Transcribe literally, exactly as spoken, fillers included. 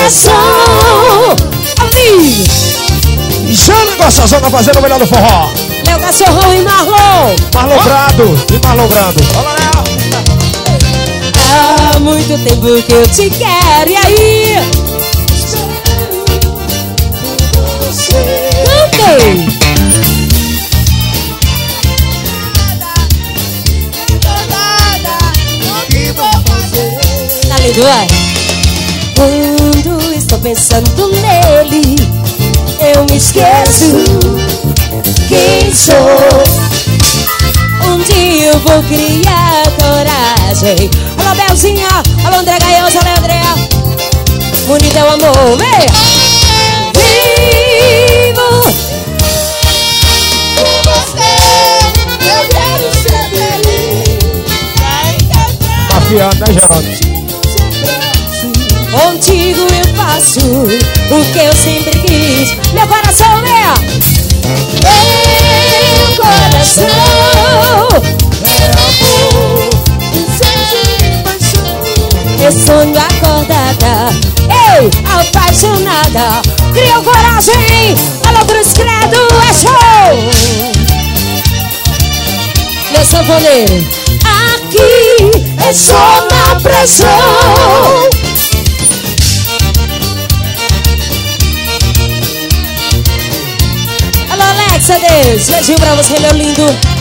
coração. Ali Jana Gostosona fazendo o melhor do forró. Léo Cachorrão e Marlon. Marlon oh. Brado e Marlon Brado. Olá, Léo. Há muito tempo que eu te quero. E aí? Cantei. Tá lindo, é? Quando estou pensando nele, eu me esqueço quem sou. Um dia eu vou criar coragem. Alô, Belzinha, alô, André Gaiosa, alô, André. Bonito é o amor, vem. Vivo com você, eu quero ser feliz. Mafiando, né, Geraldo? Contigo eu faço o que eu sempre quis. Meu coração é meu coração é amor, sente paixão. Eu sonho acordada, ei, apaixonada. Criou coragem, alô Cruz Credo, é show. Meu sanfoneiro, aqui é só na pressão. Alexa, Deus, beijinho pra você, meu lindo.